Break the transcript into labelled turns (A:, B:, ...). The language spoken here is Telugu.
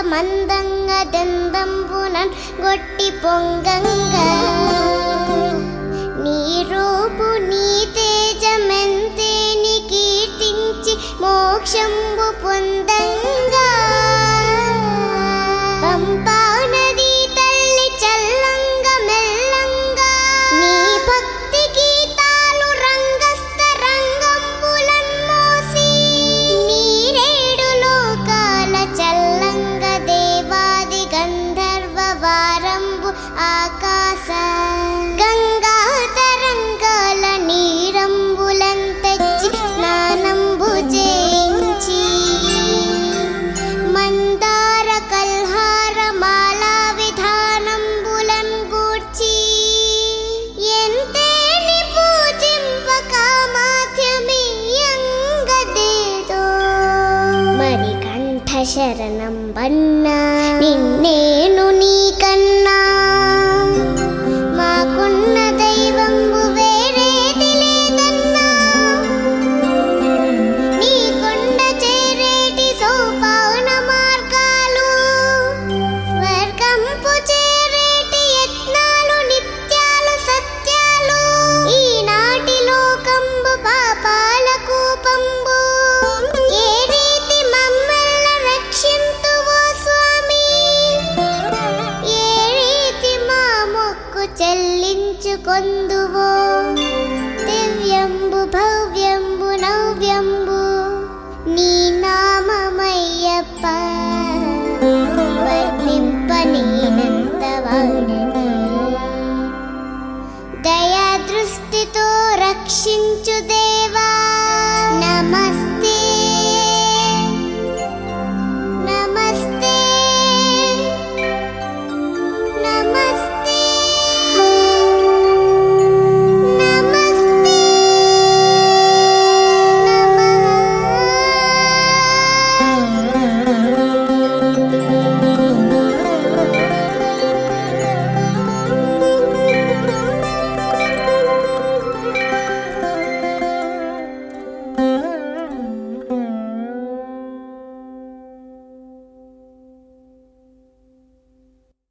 A: మందంగా దందంబునన్ గొట్టి పొంగంగా నీ రూపు నీ తేజమెంతేని కీర్తించి మోక్షంబు పొందంగా పంపా నది తల్లి చల్లంగా మెల్లంగా నీ భక్తి గీతాలు రంగస్థ రంగంబులన్ మోసి నీరేడు లోకాల చల్లంగా దేవాది గంధర్వ వారంబు ఆకాశ గంగా తరంగాల నీరంబులం తెచ్చి స్నానంబు చేయించి మందార కల్హార మాలా విధానంబులం గూర్చి ఎంతేని పూజింపక మాధ్యమీయంగదేదో మరి కంఠ శరణం బన్నా నిన్నేను నీకన్నా మాకున్న దైవంబు వేరేది లేదన్నా నీ కొండ చేరేటి సోపాన మార్గాలు స్వర్గంపు చేరేటి యత్నాలు నిత్యాలు సత్యాలు ఈనాటి లోకంబు పాపాల కూపంబు ఏ రీతి మమ్మెల్ల రక్షింతువో స్వామి ఏ రీతి మా మొక్కు చెల్లించుకొందువో దివ్యంబు భవ్యంబు నవ్యంబు నీ నామమయ్యప్ప వర్ణింపనేనంత వాడని దయా దృష్టితో రక్షించు